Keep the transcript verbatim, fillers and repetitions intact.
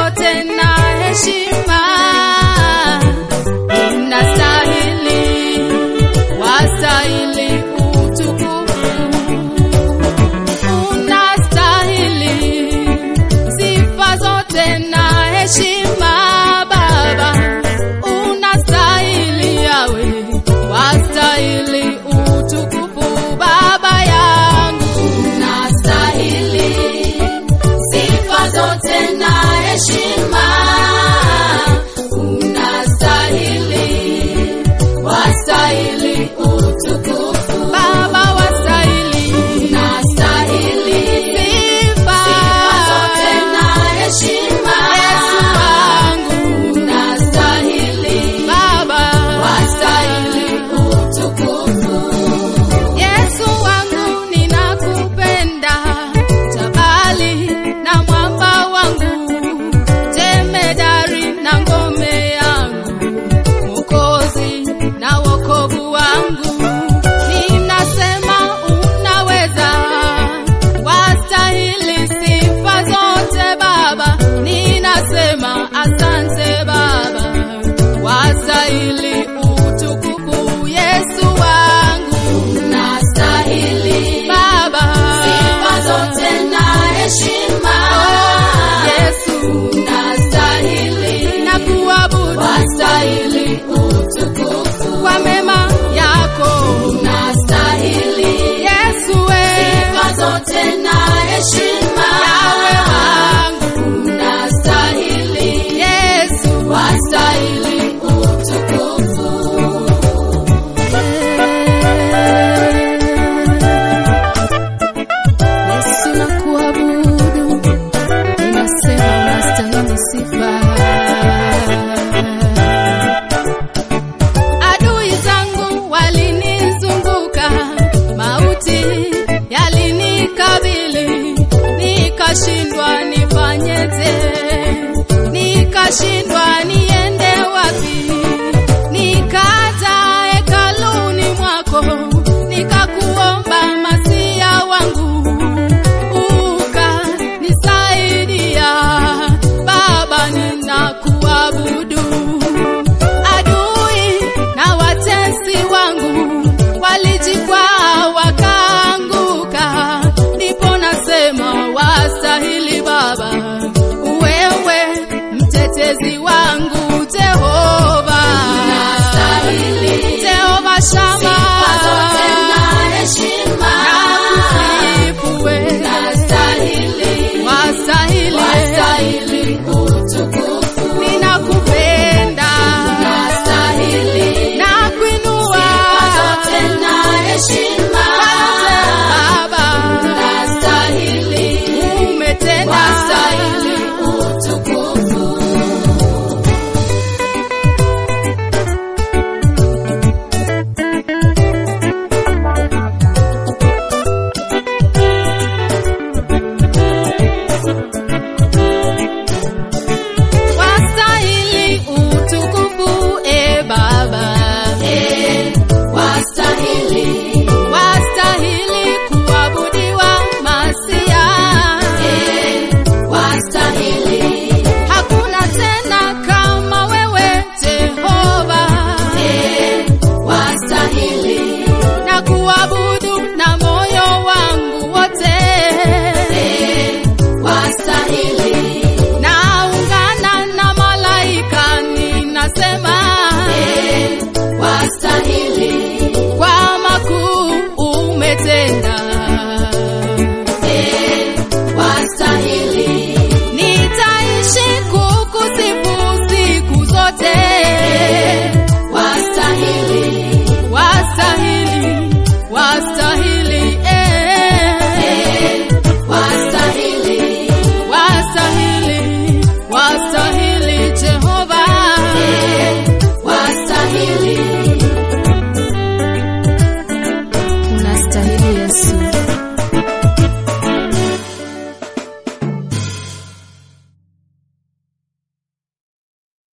zote na heshima. Unastahili, wastahili utukufu. Unastahili sifa zote na heshima Baba. Unastahili Yawe, wastahili utukufu Baba yangu. Unastahili sifa zote na heshima. Unastahili, wastahili utukufu Baba, wastahili. Unastahili sifa, sifa zote na heshima. Yesu wangu, unastahili Baba, wastahili utukufu. Yesu wangu ninakupenda, jabali na mwamba wangu, jemedari na ngome yangu, Mwokozi na wokovu wangu. Ninasema unaweza, wastahili sifa zote Baba. Ninasema asante Baba, wastahili utukufu Yesu wangu. Unastahili Baba sifa zote na heshima. Yesu unastahili na kuabudu, wastahili utukufu kwa mema yako. Unastahili Yesu we, sifa zote na heshima. Yawe wangu, unastahili Yesu, wastahili utukufu. Yesu na kuabudu, ninasema unastahili sifa. Adui zangu walinizunguka, mauti yalinikabili, nikashindwa nifanyeje, nikashindwa ni